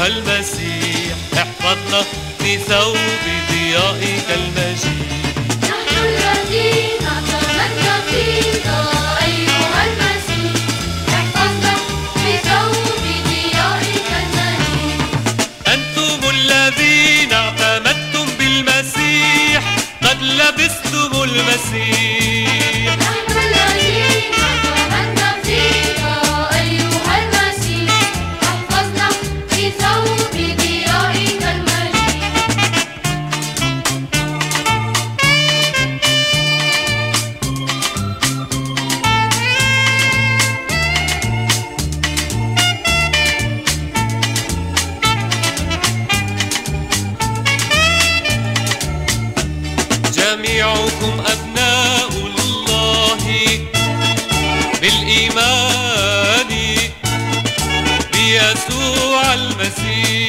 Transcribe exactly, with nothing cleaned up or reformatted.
أيها المسيح احفظنا في ثوب ضيائك المجيد. نحن الذين اعتمدنا فيك أيها المسيح احفظنا في ثوب ضيائك المجيد. أنتم الذين اعتمدتم بالمسيح قد لبستم المسيح. نحن الذين اعتمدنا فيك أيها المسيح احفظنا في ثوب ضيائك المجيد. جميعكم أبناء الله بالإيمان بيسوع المسيح.